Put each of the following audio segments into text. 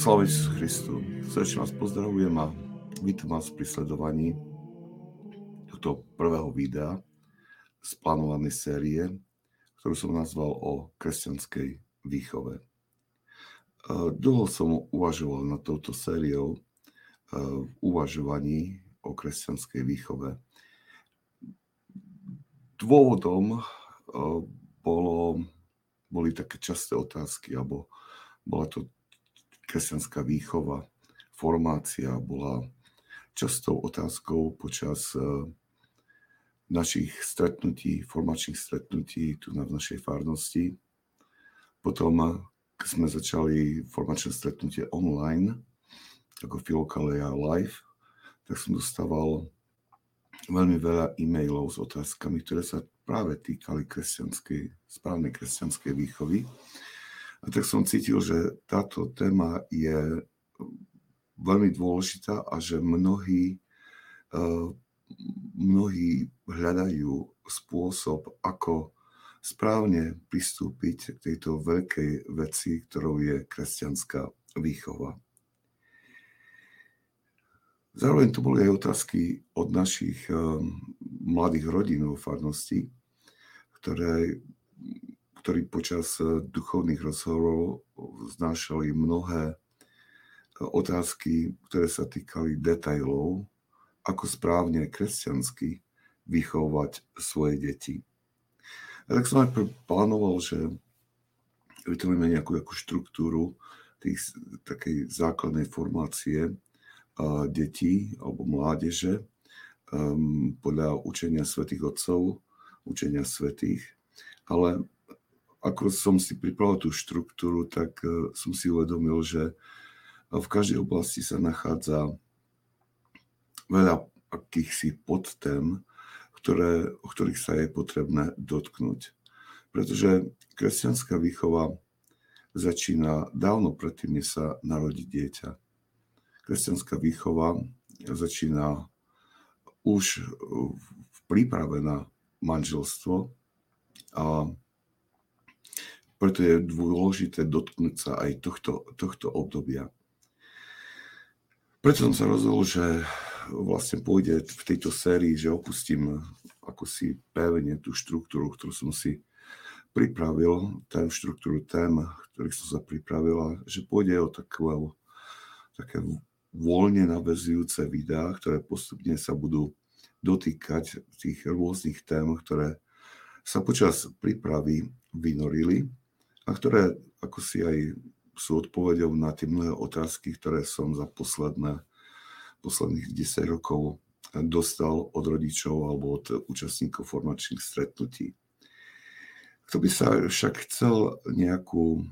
Sláva Isusu Christu. Srdečne vás pozdravujem a vítam vás pri sledovaní tohto prvého videa z plánovanej série, ktorú som nazval o kresťanskej výchove. Dlho som uvažoval nad touto sériou v uvažovaní o kresťanskej výchove. Dôvodom boli také časté otázky, alebo bola to kresťanská výchova, formácia bola častou otázkou počas našich stretnutí, formačných stretnutí tu v našej farnosti. Potom, keď sme začali formačné stretnutie online, ako Filokaleja Live, tak som dostával veľmi veľa e-mailov s otázkami, ktoré sa práve týkali správnej kresťanskej výchovy. A tak som cítil, že táto téma je veľmi dôležitá a že mnohí hľadajú spôsob, ako správne pristúpiť k tejto veľkej veci, ktorou je kresťanská výchova. Zároveň to boli aj otázky od našich mladých rodín vo farnosti, ktorí počas duchovných rozhovorov vznášali mnohé otázky, ktoré sa týkali detailov, ako správne kresťansky vychovať svoje deti. A tak som aj plánoval, že vytvoríme nejakú štruktúru takej základnej formácie detí alebo mládeže podľa učenia svätých otcov, učenia svätých, ale ako som si pripravil tú štruktúru, tak som si uvedomil, že v každej oblasti sa nachádza veľa akýchsi podtém, o ktorých sa je potrebné dotknúť. Pretože kresťanská výchova začína dávno predtým, než sa narodí dieťa. Kresťanská výchova začína už v príprave na manželstvo a preto je dôležité dotknúť sa aj tohto obdobia. Preto som sa rozhodol, že vlastne pôjde v tejto sérii, že opustím akosi pevne tú štruktúru, ktorú som si pripravil, štruktúru tém, ktorých som sa pripravil, a že pôjde o také voľne naväzujúce videá, ktoré postupne sa budú dotýkať tých rôznych tém, ktoré sa počas prípravy vynorili a ktoré ako si aj sú odpoveďou na tie mnohé otázky, ktoré som za posledných 10 rokov dostal od rodičov alebo od účastníkov formačných stretnutí. Kto by sa však chcel nejakú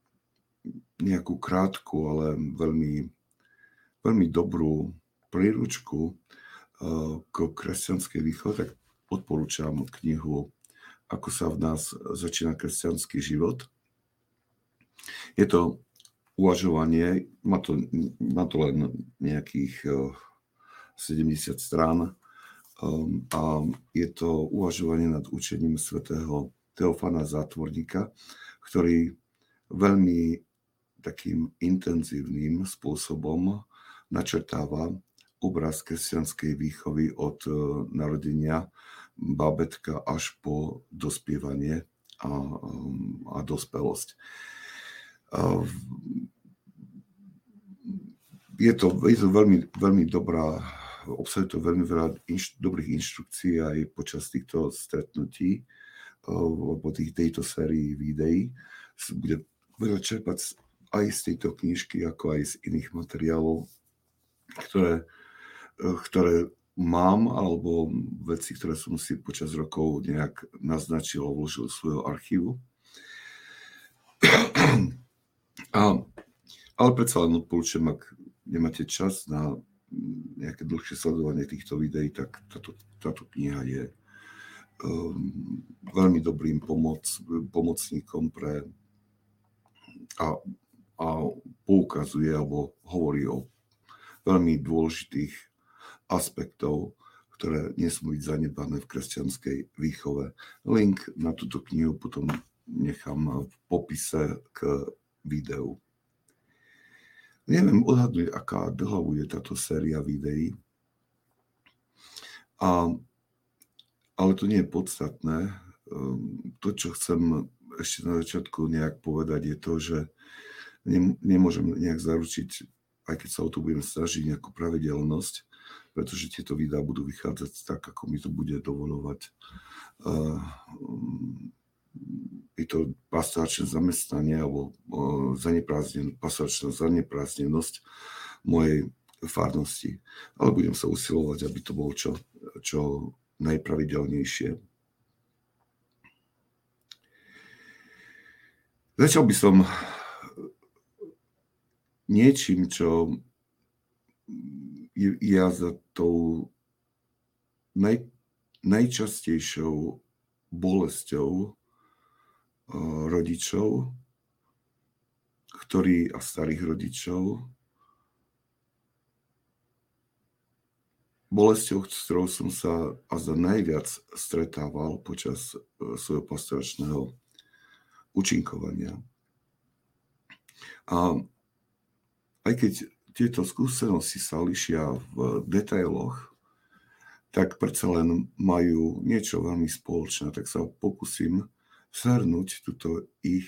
krátku, ale veľmi, veľmi dobrú príručku k kresťanskej výchove, tak odporúčam knihu Ako sa v nás začína kresťanský život. Je to uvažovanie, má to len nejakých 70 strán a je to uvažovanie nad učením svätého Teofana Zátvorníka, ktorý veľmi takým intenzívnym spôsobom načrtáva obraz kresťanskej výchovy od narodenia bábätka až po dospievanie a dospelosť. Je to veľmi, veľmi dobrá, obsahuje to veľmi veľa dobrých inštrukcií aj počas týchto stretnutí, po tejto sérii videí. Bude veľa čerpať aj z tejto knižky, ako aj z iných materiálov, ktoré mám, alebo veci, ktoré som si počas rokov nejak naznačil a vložil do svojho archívu. Ale predsa len odporúčam, ak nemáte čas na nejaké dlhšie sledovanie týchto videí, tak táto kniha je veľmi dobrým pomocníkom a poukazuje alebo hovorí o veľmi dôležitých aspektov, ktoré nesmú byť zanedbané v kresťanskej výchove. Link na túto knihu potom nechám v popise k videu. Neviem odhadnúť, aká dlhá bude táto séria videí, ale to nie je podstatné. To, čo chcem ešte na začiatku nejak povedať, je to, že nemôžem nejak zaručiť, aj keď sa o to budem snažiť, nejakú pravidelnosť, pretože tieto videá budú vychádzať tak, ako mi to bude dovoľovať. Je to pastoračné zamestnanie alebo pastoračná zaneprázdnenosť mojej farnosti. Ale budem sa usilovať, aby to bolo čo najpravidelnejšie. Začal by som niečím, čo je za tou najčastejšou bolesťou rodičov, a starých rodičov, bolesťou, s ktorou som sa za najviac stretával počas svojho pastoračného účinkovania. A aj keď tieto skúsenosti sa lišia v detailoch, tak predsa len majú niečo veľmi spoločné. Tak sa pokúsim zhrnúť túto ich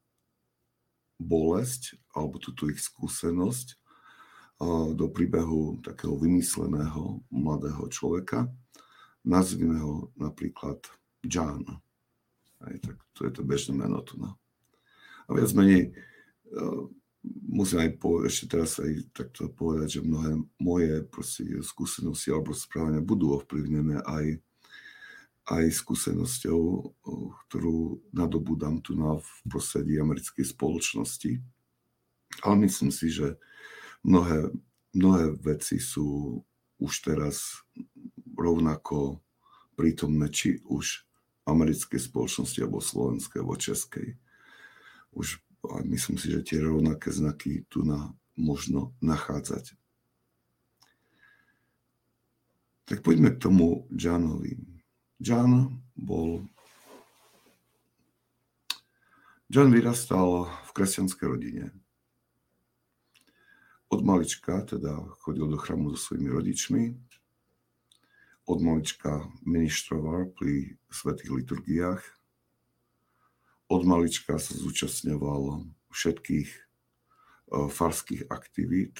bolesť alebo túto ich skúsenosť do príbehu takého vymysleného mladého človeka. Nazvime ho napríklad John. Tak to je to bežné meno tu. No. A viac menej musím aj ešte teraz aj takto povedať, že mnohé moje skúsenosti alebo správania budú ovplyvnené aj skúsenosťou, ktorú nadobúdam tu v prostredí americkej spoločnosti. Ale myslím si, že mnohé veci sú už teraz rovnako prítomné, či už americkej spoločnosti, alebo slovenskej, alebo českej. Už myslím si, že tie rovnaké znaky tu možno nachádzať. Tak poďme k tomu Johnovi. John vyrastal v kresťanskej rodine. Od malička teda chodil do chrámu so svojimi rodičmi. Od malička ministroval pri svätých liturgiách. Od malička sa zúčastňoval všetkých farských aktivít.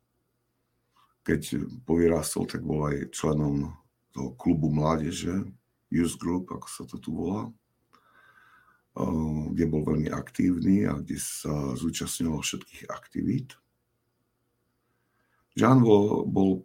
Keď povyrástol, tak bol aj členom toho klubu mládeže, Youth Group, ako sa to tu volá, kde bol veľmi aktívny a kde sa zúčastňoval všetkých aktivít. John bol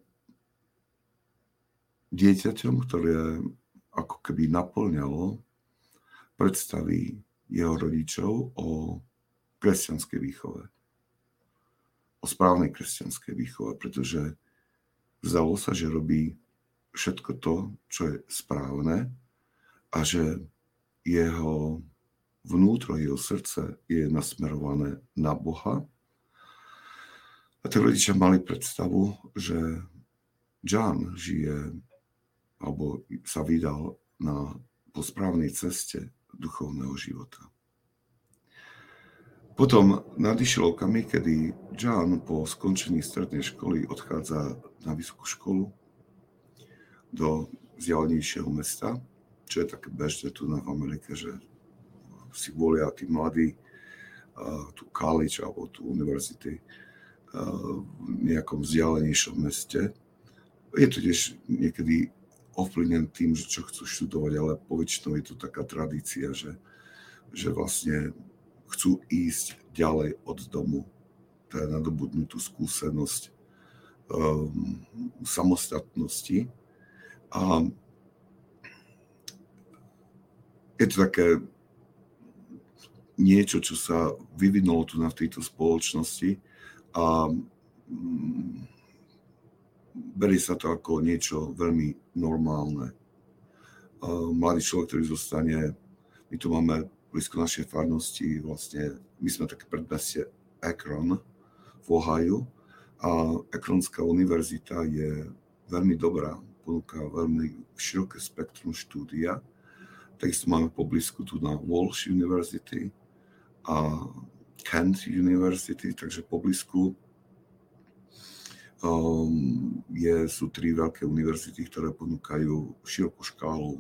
dieťaťom, ktoré ako keby naplňalo predstavy jeho rodičov o kresťanskej výchove. O správnej kresťanskej výchove, pretože zdalo sa, že robí všetko to, čo je správne a že jeho vnútro, jeho srdce je nasmerované na Boha. A tí rodičia mali predstavu, že John žije alebo sa vydal po správnej ceste duchovného života. Potom nadišiel okamih, kedy John po skončení strednej školy odchádza na vysokú školu do vzdialenejšieho mesta, čo je také bežné tu v Amerike, že si volia tí mladí tú college alebo tú univerzity v nejakom vzdialenejšom meste. Je to tiež niekedy ovplyvnené tým, že čo chcú študovať, ale poväčšinou je to taká tradícia, že vlastne chcú ísť ďalej od domu, teda nadobudnú tú skúsenosť samostatnosti. A je to také niečo, čo sa vyvinulo tu v tejto spoločnosti a berie sa to ako niečo veľmi normálne. Mladý človek, ktorý zostane, my tu máme blízko našej farnosti, vlastne my sme také predmestie Akron v Ohio a Akronská univerzita je veľmi dobrá, ponúka veľmi široké spektrum štúdia. Takisto máme poblízku tu na Walsh University a Kent University, takže poblízku Sú 3 veľké univerzity, ktoré ponúkajú širokú škálu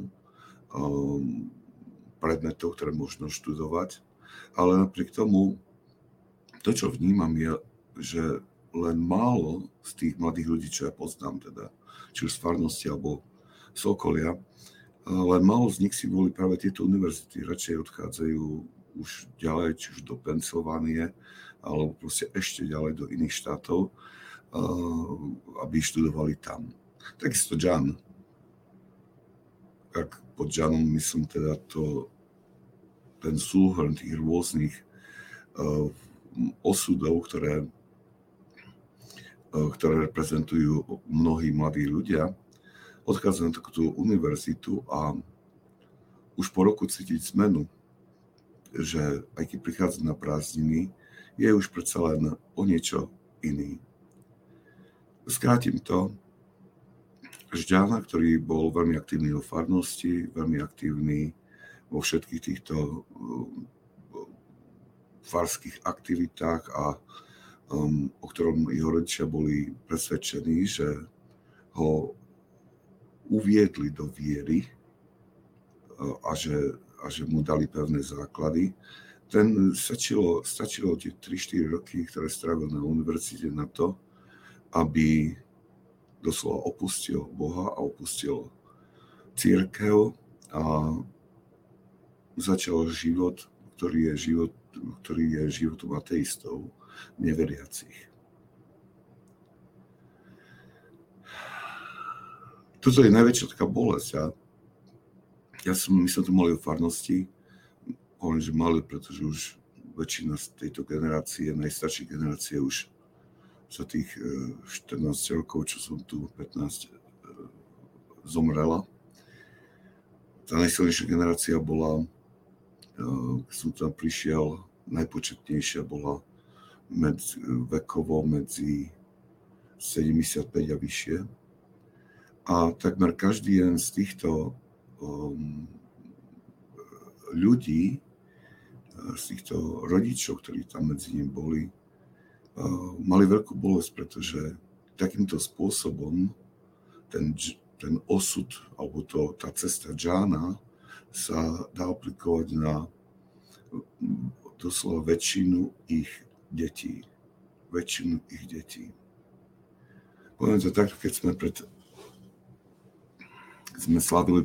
predmetov, ktoré možno študovať. Ale napriek tomu, to, čo vnímam, je, že len málo z tých mladých ľudí, čo ja poznám, teda, či už z farnosti alebo z okolia, len málo z nich si volí práve tieto univerzity. Radšej odchádzajú už ďalej, či už do Pensylvánie, alebo proste ešte ďalej do iných štátov, aby študovali tam. Takisto Jan. Ak pod Janom myslím teda ten súhrn tých rôznych osudov, ktoré reprezentujú mnohí mladí ľudia, odchádzajú na takúto univerzitu a už po roku cítiť zmenu, že aj keď prichádza na prázdniny, je už predsa len o niečo iný. Skrátim to, Žďana, ktorý bol veľmi aktívny vo farnosti, veľmi aktívny vo všetkých týchto farských aktivitách a o ktorom jeho rodičia boli presvedčení, že ho uviedli do viery a že mu dali pevné základy. Ten stačilo tie 3-4 roky, ktoré strávil na univerzite na to, aby doslova opustil Boha a opustil cirkev a začal život, ktorý je životom ateistov, neveriacich. Toto je najväčšia taká bolesť. My sme tu mali o farnosti, hovorím, že mali, pretože už väčšina z tejto generácie, najstaršej generácie už za tých 14 rokov, čo som tu, 15, zomrela. Tá najsilnejšia generácia bola, keď som tam prišiel, najpočetnejšia bola vekovo medzi 75 a vyššie. A takmer každý jeden z týchto ľudí, z týchto rodičov, ktorí tam medzi ním boli, mali veľkú bolesť, pretože takýmto spôsobom ten osud, alebo tá cesta Jána sa dá aplikovať na doslova väčšinu ich detí. Poviem to tak, keď sme slavili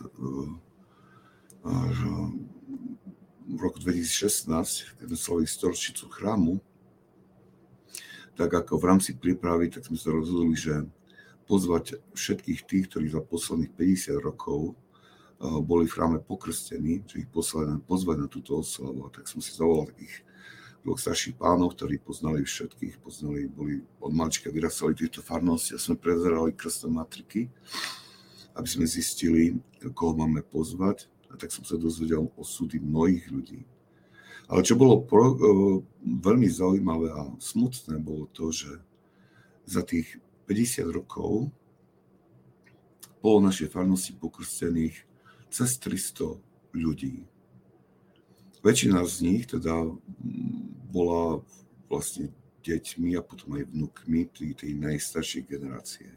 v roku 2016, keď sme slavili storočnicu chrámu, tak ako v rámci prípravy, tak sme sa rozhodli, že pozvať všetkých tých, ktorí za posledných 50 rokov boli v chráme pokrstení, že ich pozvať na túto oslavu. Tak som si zavolal takých 2 starších pánov, ktorí poznali všetkých, boli od malička vyrastali tieto farnosti a sme prezerali krstné matriky, aby sme zistili, koho máme pozvať. A tak som sa dozvedel osudy mnohých ľudí. Ale čo bolo veľmi zaujímavé a smutné, bolo to, že za tých 50 rokov bolo našej farnosti pokrstených cez 300 ľudí. Väčšina z nich teda bola vlastne deťmi a potom aj vnukmi tej najstaršej generácie.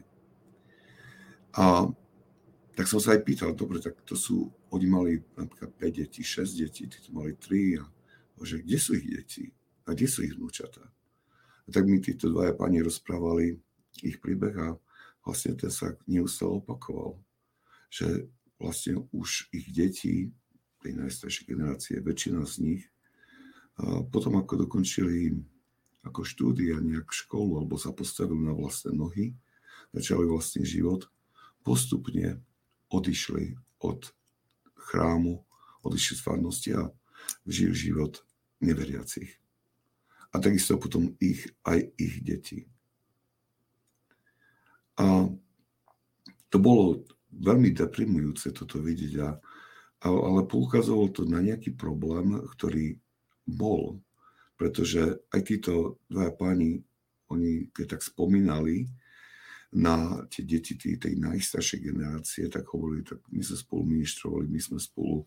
A tak som sa aj pýtal, dobre, tak oni mali napríklad 5 detí, 6 detí, tí tu mali 3 a že kde sú ich deti a kde sú ich vnúčatá. A tak mi títo 2 páni rozprávali ich príbeh a vlastne ten sa neustále opakoval, že vlastne už ich deti, tej najstaršej generácie, väčšina z nich, potom ako dokončili ako štúdia nejak školu alebo sa postavili na vlastné nohy, začali vlastný život, postupne odišli od chrámu, odišli z farnosti a žili život neveriacich. A takisto potom aj ich deti. A to bolo veľmi deprimujúce toto vidieť, ale poukazovalo to na nejaký problém, ktorý bol, pretože aj títo 2 páni, oni keď tak spomínali na tie deti tej najstaršej generácie, tak hovorili, tak my sme spolu ministrovali, my sme spolu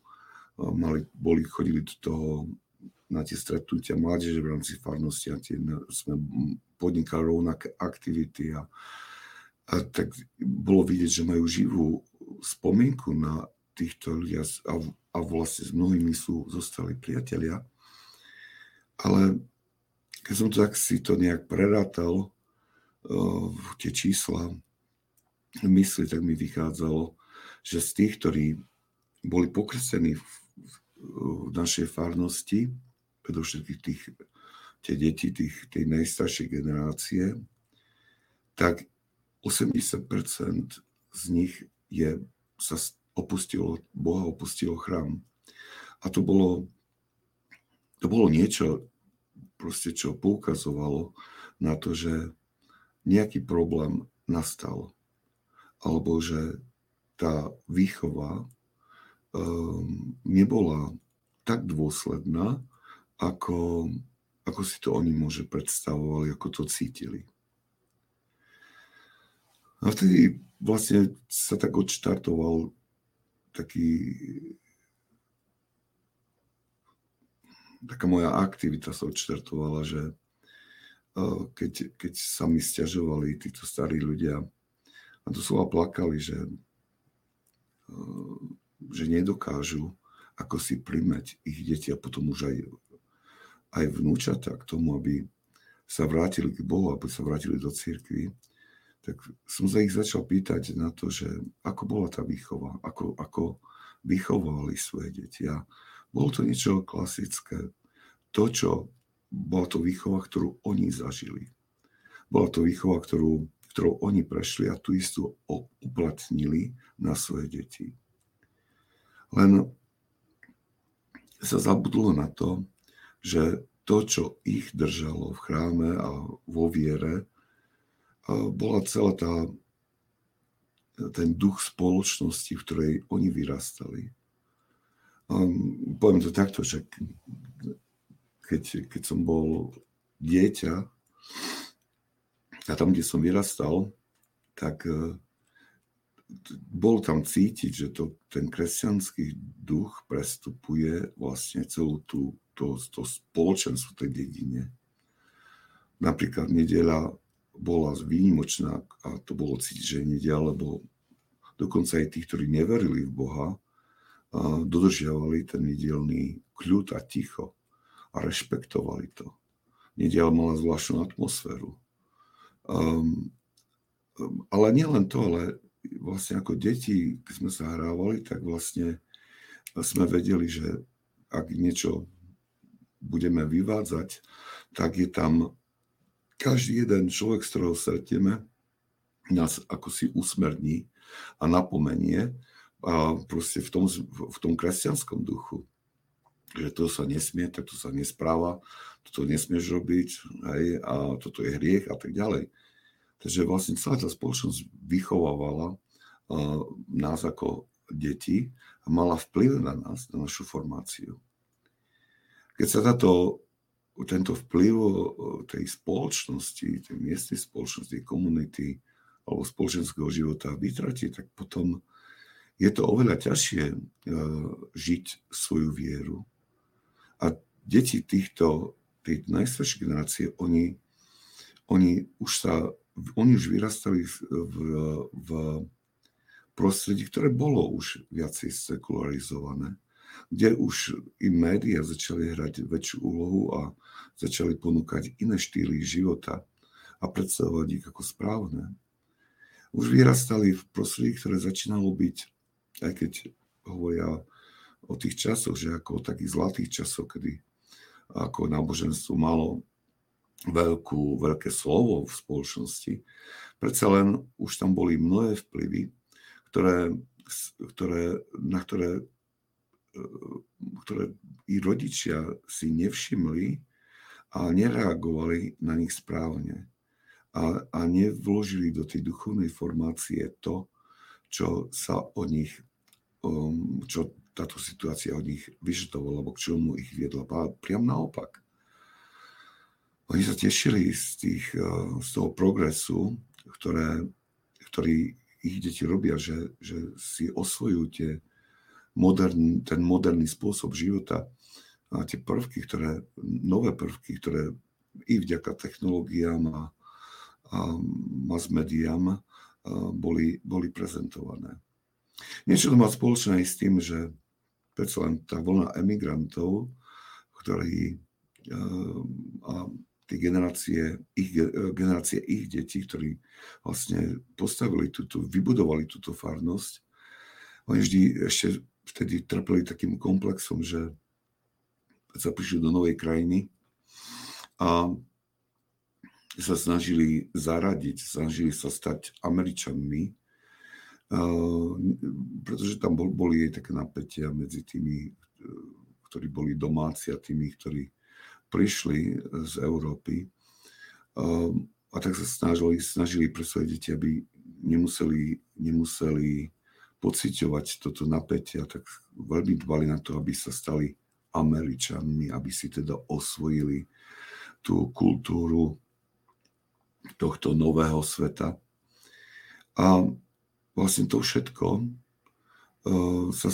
chodili do toho na tie stretnutia mládeže v rámci farnosti a sme podnikali rovnaké aktivity a tak bolo vidieť, že majú živú spomienku na týchto ľudí a vlastne s mnohými zostali priatelia. Ale keď som to tak si to nejak prerátal, tie čísla v mysli, tak mi vychádzalo, že z tých, ktorí boli pokrstení v našej farnosti, predovšetkých tie deti tej najstaršej generácie, tak 80% z nich sa opustilo Boha, opustilo chrám. A to bolo niečo, proste, čo poukazovalo na to, že nejaký problém nastal. Alebo že tá výchova nebola tak dôsledná, ako si to oni možno predstavovali, ako to cítili. A vtedy vlastne sa tak odštartoval taká moja aktivita sa odštartovala, že keď sa mi sťažovali títo starí ľudia a doslova plakali, že nedokážu ako si primäť ich deti a potom už aj vnúčata k tomu, aby sa vrátili k Bohu, aby sa vrátili do cirkvi, tak som sa ich začal pýtať na to, že ako bola tá výchova, ako vychovali svoje deti. A bolo to niečo klasické. Bola to výchova, ktorú oni zažili. Bola to výchova, ktorou oni prešli a tú istú uplatnili na svoje deti. Len sa zabudlo na to, že to, čo ich držalo v chráme a vo viere, bola celá ten duch spoločnosti, v ktorej oni vyrastali. Poviem to takto, že keď som bol dieťa a tam, kde som vyrastal, tak bol tam cítiť, že ten kresťanský duch prestupuje vlastne celú to spoločenstvo tej dedine. Napríklad nedeľa bola výnimočná a to bolo cítiť, že nedeľa, lebo dokonca aj tí, ktorí neverili v Boha, dodržiavali ten nedeľný kľud a ticho a rešpektovali to. Nedeľa mala zvláštnu atmosféru. Ale nielen to, ale vlastne ako deti, keď sme sa hrávali, tak vlastne sme vedeli, že ak niečo budeme vyvádzať, tak je tam každý jeden človek, z ktorého stretneme, nás ako si usmerní a napomenie a proste v tom kresťanskom duchu, že to sa nesmie, tak to sa nespráva, toto nesmieš robiť, hej, a toto je hriech a tak ďalej. Takže vlastne celá tá spoločnosť vychovávala nás ako deti a mala vplyv na nás, na našu formáciu. Keď sa tento vplyv tej spoločnosti, tej miestnej spoločnosti, tej komunity alebo spoločenského života vytratí, tak potom je to oveľa ťažšie žiť svoju vieru. A deti tej najstaršej generácie, oni už vyrastali v prostredí, ktoré bolo už viacej sekularizované, kde už i médiá začali hrať väčšiu úlohu a začali ponúkať iné štýly života a predstavovať ich ako správne. Už vyrastali v prostredí, ktoré začínalo byť, aj keď hovoria o tých časoch, že ako o takých zlatých časoch, kedy ako náboženstvo malo veľké slovo v spoločnosti, predsa len už tam boli mnohé vplyvy, na ktoré i rodičia si nevšimli a nereagovali na nich správne. A nevložili do tej duchovnej formácie to, čo sa od nich, čo táto situácia od nich vyžadovala, alebo k čomu ich viedla. Priam naopak. Oni sa tešili z toho progresu, ktorý ich deti robia, že si osvojujú ten moderný spôsob života a tie nové prvky, ktoré i vďaka technológiám a mass médiám boli prezentované. Niečo to má spoločné aj s tým, že predsa len tá vlna emigrantov, ktorí a tie generácie ich detí, ktorí vlastne vybudovali túto farnosť, oni vždy ešte vtedy trpeli takým komplexom, že sa prišli do novej krajiny a sa snažili zaradiť, snažili sa stať Američanmi, pretože tam boli aj také napätia medzi tými, ktorí boli domáci a tými, ktorí prišli z Európy. A tak sa snažili pre svoje deti, aby nemuseli pociťovať toto napätie, tak veľmi dbali na to, aby sa stali Američanmi, aby si teda osvojili tú kultúru tohto nového sveta. A vlastne to všetko sa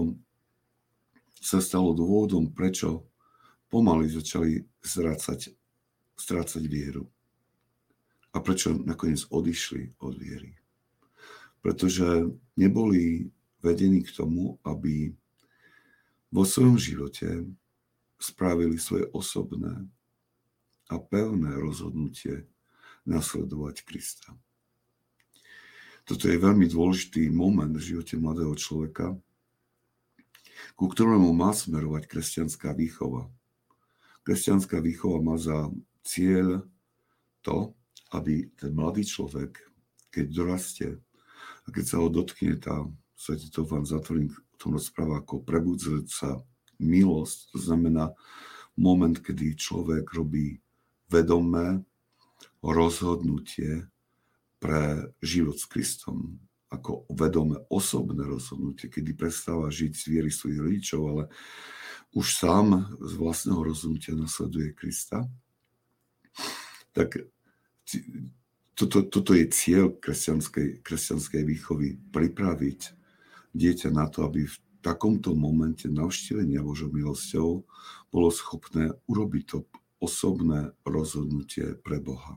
stalo dôvodom, prečo pomaly začali strácať vieru. A prečo nakoniec odišli od viery. Pretože neboli vedení k tomu, aby vo svojom živote spravili svoje osobné a pevné rozhodnutie nasledovať Krista. Toto je veľmi dôležitý moment v živote mladého človeka, ku ktorému má smerovať kresťanská výchova. Kresťanská výchova má za cieľ to, aby ten mladý človek, keď dorastie a keď sa ho dotkne tá Svätý Teofán Zatvorník o tom rozpráva ako prebudzujúca milosť, to znamená moment, kedy človek robí vedomé rozhodnutie pre život s Kristom, ako vedomé osobné rozhodnutie, kedy prestáva žiť z viery svojich rodičov, ale už sám z vlastného rozhodnutia nasleduje Krista. Tak toto je cieľ kresťanskej výchovy, pripraviť dieťa na to, aby v takomto momente navštívenia Božou milosťou bolo schopné urobiť to osobné rozhodnutie pre Boha.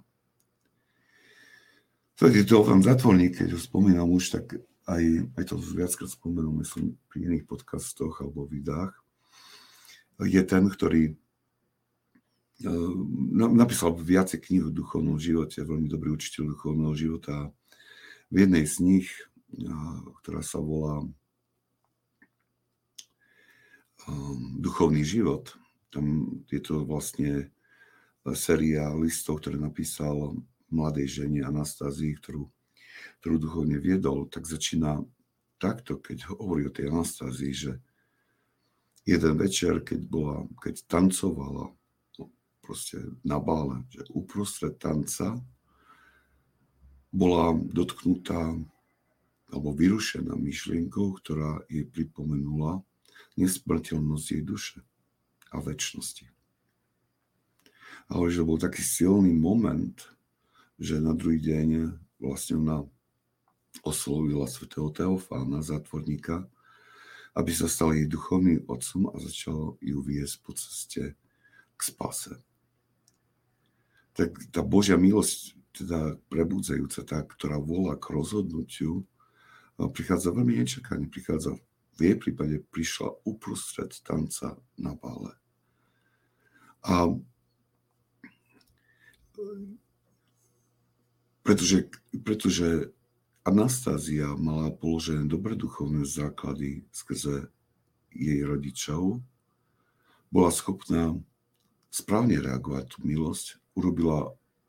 Svätý Teofán Zatvorník, keď ho spomínam už, tak aj to viackrát spomenul, myslím, pri iných podcastoch alebo videách, je ten, ktorý napísal viacej kníh o duchovnom živote, veľmi dobrý učiteľ duchovného života. V jednej z nich, ktorá sa volá Duchovný život, tam je to vlastne séria listov, ktoré napísal mladej žene Anastázii, ktorú duchovne viedol, tak začína takto, keď hovorí o tej Anastázii, že jeden večer, keď tancovala proste na bále, že uprostred tanca bola dotknutá alebo vyrušená myšlienkou, ktorá jej pripomenula nesmrteľnosť jej duše a večnosti. Ale že bol taký silný moment, že na druhý deň vlastne ona oslovila svätého Teofána Zatvorníka, aby sa stal jej duchovným otcom a začal ju viesť po ceste k spase. Tak tá Božia milosť, teda prebudzajúca, tá, ktorá volá k rozhodnutiu, prichádza veľmi nečakane. V jej prípade prišla uprostred tanca na bále. A pretože Anastázia mala položené dobré duchovné základy skrze jej rodičov, bola schopná správne reagovať tú milosť, urobila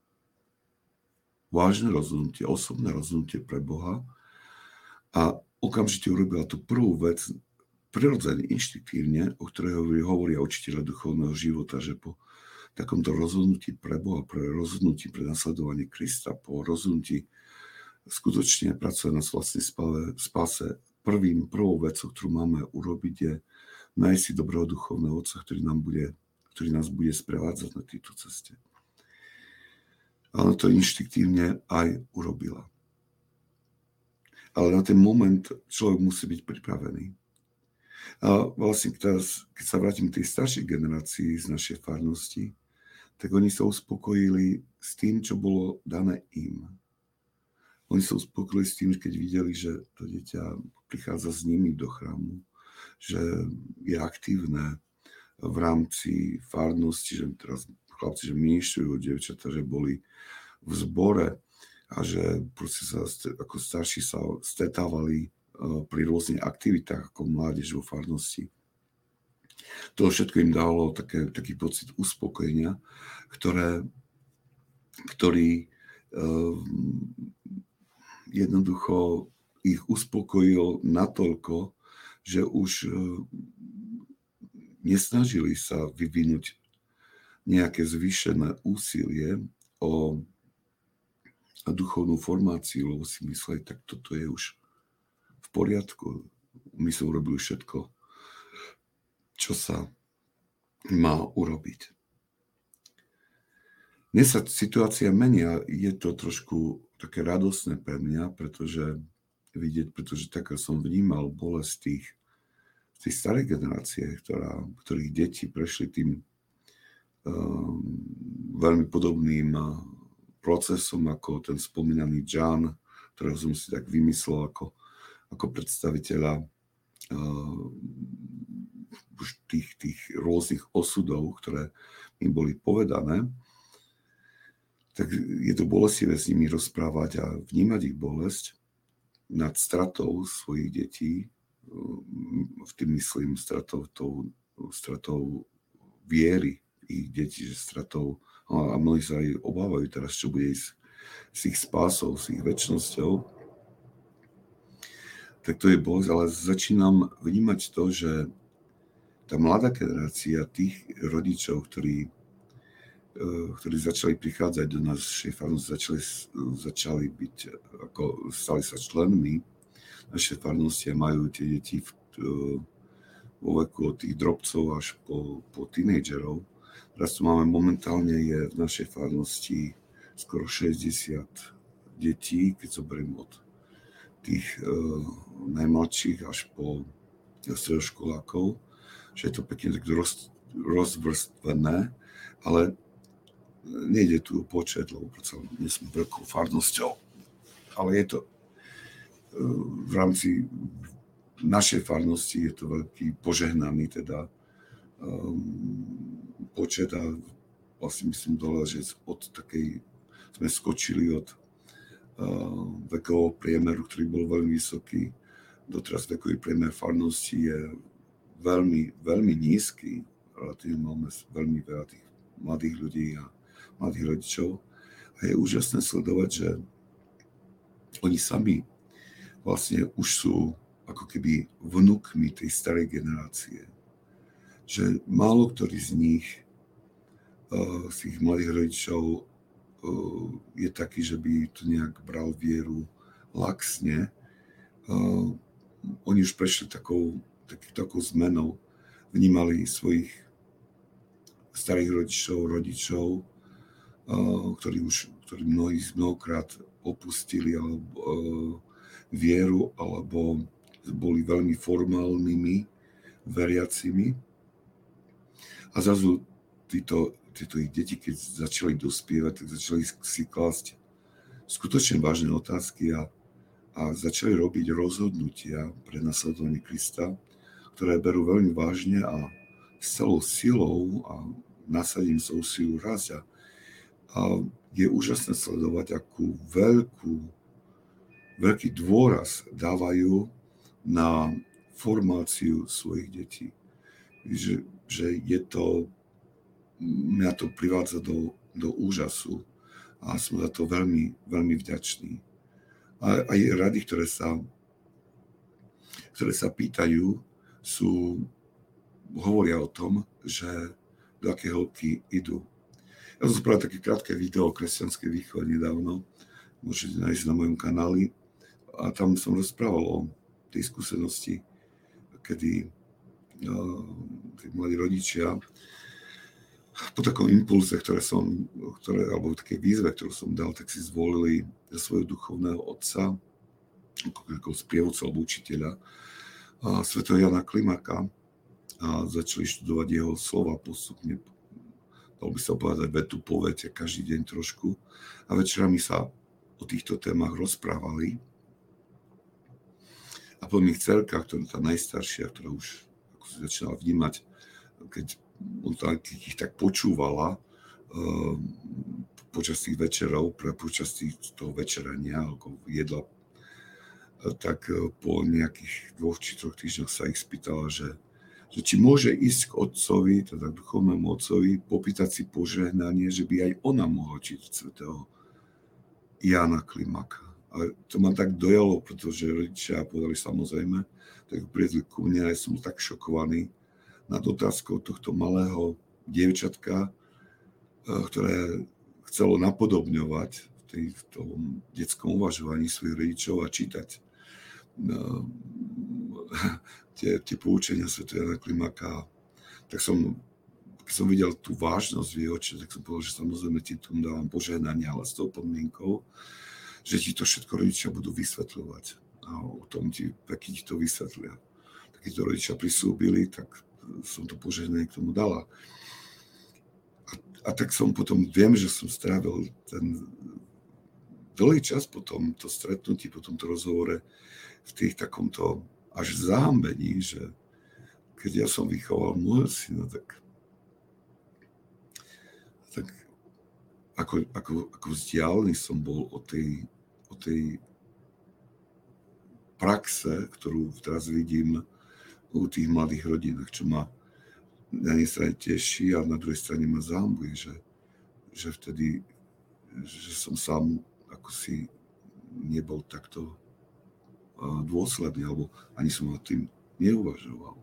vážne rozhodnutie, osobné rozhodnutie pre Boha a okamžite urobila tú prvú vec, prirodzene, inštiktívne, o ktorej hovoria učiteľa duchovného života, že po takomto rozhodnutí pre Boha, pre rozhodnutí pre nasledovanie Krista, po rozhodnutí skutočne pracovať na vlastnej spáse, prvou vecou, ktorú máme urobiť, je nájsť si dobrého duchovného otca, ktorý nás bude sprevádzať na tejto ceste. Ale to inštiktívne aj urobila. Ale na ten moment človek musí byť pripravený. A vlastne keď sa vrátim k tej staršej generácii z našej farnosti, tak oni sa uspokojili s tým, čo bolo dané im. Oni sa uspokojili s tým, keď videli, že to dieťa prichádza s nimi do chrámu, že je aktívne v rámci farnosti, že teraz chlapci, že ministrujú, dievčatá, že boli v zbore a že proste sa ako starší sa stretávali pri rôznych aktivitách ako mládež vo farnosti. To všetko im dalo taký pocit uspokojenia, ktorý jednoducho ich uspokojil natoľko, že už nesnažili sa vyvinúť nejaké zvýšené úsilie o duchovnú formáciu, lebo si mysleli, tak toto je už v poriadku. My sme urobili všetko, čo sa má urobiť. Dnes sa situácia menia, je to trošku také radosné pre mňa, pretože tak som vnímal bolesť tej starej generácie, ktorých deti prešli tým veľmi podobným procesom ako ten spomínaný John, ktorého som si tak vymyslel ako predstaviteľa už tých rôznych osudov, ktoré im boli povedané. Tak je to bolestivé s nimi rozprávať a vnímať ich bolesť nad stratou svojich detí, v tým myslím stratou viery ich detí, že stratou, a mnohí sa aj obávajú teraz, čo bude s ich spásou, s ich večnosťou. Tak to je bolesť, ale začínam vnímať to, že tá mladá generácia tých rodičov, ktorí začali prichádzať do našej farnosti, začali byť, stali sa členmi našej farnosti a majú tie deti vo veku od tých drobcov až po tínedžerov. Teraz tu máme momentálne je v našej farnosti skoro 60 detí, keď zoberiem od tých najmladších až po stredoškolákov, že je to pekne tak rozvrstvené, ale nejde tu o počet, lebo predsa nie sme veľkou farnosťou, ale je to v rámci našej farnosti je to veľký požehnaný teda počet a vlastne myslím dole, že od takej sme skočili od vekového priemeru, ktorý bol veľmi vysoký, doteraz vekový priemer farnosti je veľmi, veľmi nízky, relatívne máme veľmi veľa tých mladých ľudí a mladých rodičov a je úžasné sledovať, že oni sami vlastne už sú ako keby vnukmi tej starej generácie. Že málo ktorý z nich, z tých mladých rodičov, je taký, že by to nejak bral vieru laxne. Oni už prešli takou zmenou, vnímali svojich starých rodičov, ktorí mnohokrát opustili vieru alebo boli veľmi formálnymi veriacimi. A zrazu títo ich deti, keď začali dospievať, tak začali si klásť skutočne vážne otázky a začali robiť rozhodnutia pre nasledovanie Krista, ktoré berú veľmi vážne a s celou silou a nasadením sa úsilu rásť. A je úžasné sledovať, akú veľký dôraz dávajú na formáciu svojich detí. Že je to, mňa to privádza do úžasu a som za to veľmi, veľmi vďačný. A aj rady, ktoré sa pýtajú, hovoria o tom, že do aké hĺbky idú. Ja som spravil také krátke video o kresťanskej výchove nedávno, môžete nájsť na mojom kanáli, a tam som rozprával o tej skúsenosti, kedy tí mladí rodičia po takom impulze, alebo takej výzve, ktorú som dal, tak si zvolili za svojho duchovného otca, ako sprievodcu alebo učiteľa, svätého Jana Klimaka, a začali študovať jeho slova postupne by sa povedať vetu po vete, každý deň trošku. A večerami sa o týchto témach rozprávali. A potom ich dcerka, ktorá tá najstaršia, ktorá už ako si začala vnímať, keď ich tak počúvala počas tých večerov, počas toho večerania, ako jedla, tak po nejakých 2 či 3 týždňoch sa ich spýtala, že či môže ísť k otcovi, teda k duchovnému otcovi, popýtať si požehnanie, že by aj ona mohla čítať svätého Jána Klimaka. A to ma tak dojalo, pretože rodičia povedali samozrejme, tak prijedli ku mne a ja som tak šokovaný nad otázkou tohto malého dievčatka, ktoré chcelo napodobňovať v tom detskom uvažovaní svojich rodičov a čítať tie poučenia svätého Jána Klimaka. Tak keď som videl tú vážnosť v jej oči, tak som povedal, že samozrejme ti tu dávam požehnanie, ale s tou podmienkou, že ti to všetko rodičia budú vysvetľovať. A o tom ti to vysvetlia. Tak keď to rodičia prislúbili, tak som to požehnanie k tomu dala. A tak som potom, viem, že som strávil ten dlhý čas po tomto stretnutí, po tomto rozhovore v tých takomto až zahambení, že keď ja som vychoval môjho syna, tak ako vzdialený som bol od tej praxe, ktorú teraz vidím u tých mladých rodinách, čo ma na jednej strane teší a na druhej strane ma zahambuje, že vtedy, že som sám ako si nebol takto dôsledný, alebo ani som o tým neuvažoval.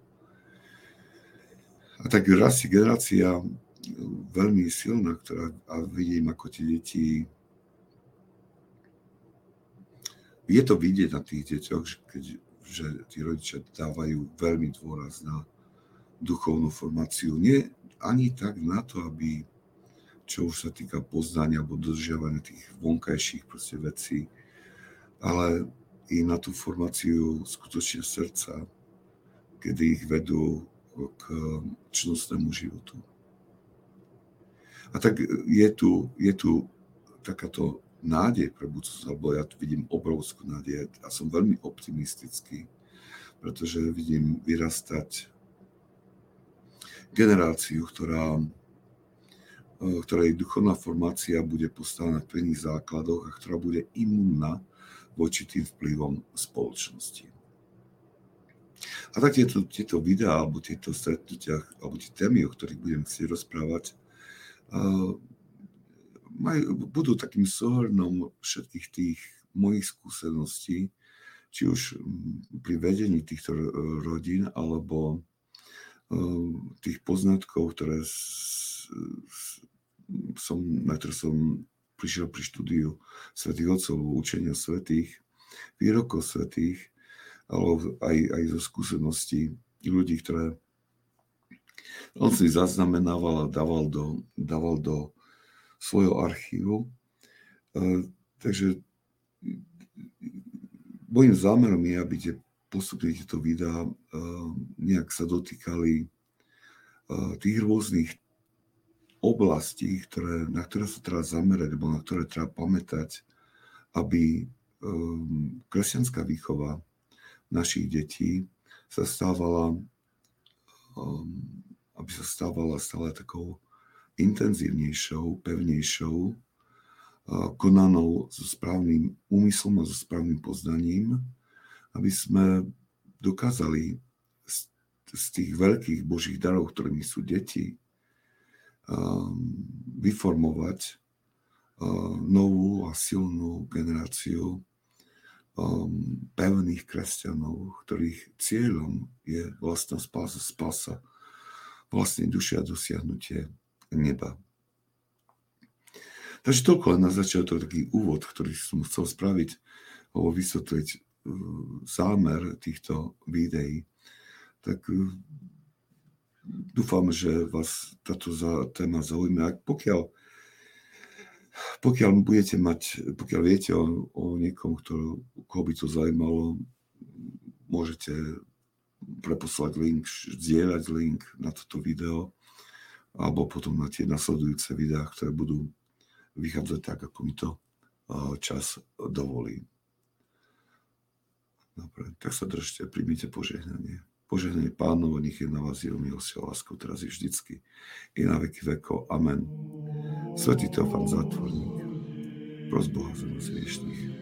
A tak rastie generácia veľmi silná, ktorá, a vidím, ako tie deti, je to vidieť na tých deťoch, že tí rodičia dávajú veľmi dôraz na duchovnú formáciu. Nie ani tak na to, aby, čo už sa týka poznania alebo dodržiavania tých vonkajších vecí, ale i na tú formáciu skutočne srdca, kedy ich vedú k čnostnému životu. A tak je tu takáto nádej pre budúcnosť, alebo ja tu vidím obrovskú nádej a som veľmi optimistický, pretože vidím vyrastať generáciu, ktorej duchovná formácia bude postavená na pevných základoch a ktorá bude imunná voči tým vplyvom spoločnosti. A tak tieto videá, alebo tieto stretnutia, alebo tie témy, o ktorých budem chcieť rozprávať, budú takým súhrnom všetkých tých mojich skúseností, či už pri vedení týchto rodín, alebo tých poznatkov, na ktoré som prišiel pri štúdiu svätých otcov, učenia svätých, výrokov svätých, alebo aj zo skúseností ľudí, ktoré on si zaznamenával a dával do svojho archívu. Takže môjim zámerom je, aby postupne tieto videá nejak sa dotýkali tých rôznych oblastí, na ktoré sa treba zamerať, alebo na ktoré treba pamätať, aby kresťanská výchova našich detí sa stávala stále takou intenzívnejšou, pevnejšou, konanou so správnym úmyslom a so správnym poznaním, aby sme dokázali z tých veľkých Božích darov, ktorými sú deti, vyformovať novú a silnú generáciu pevných kresťanov, ktorých cieľom je vlastná spása vlastnej duše a dosiahnutie neba. Takže toľko len na začiatok taký úvod, ktorý som chcel spraviť alebo vysvetliť zámer týchto videí. Tak dúfam, že vás táto téma zaujíma. Pokiaľ viete o niekom, koho by to zaujímalo, môžete preposlať link, zdieľať link na toto video alebo potom na tie nasledujúce videá, ktoré budú vychádzať tak, ako mi to čas dovolí. Dobre, tak sa držte, príjmite požehnanie. Požehnanie Pánovo, nech je na vás jeho milosť a láskou teraz i vždycky, i na veky vekov. Amen. Svätý Teofán Zátvorník, pros Boha za nás hriešných.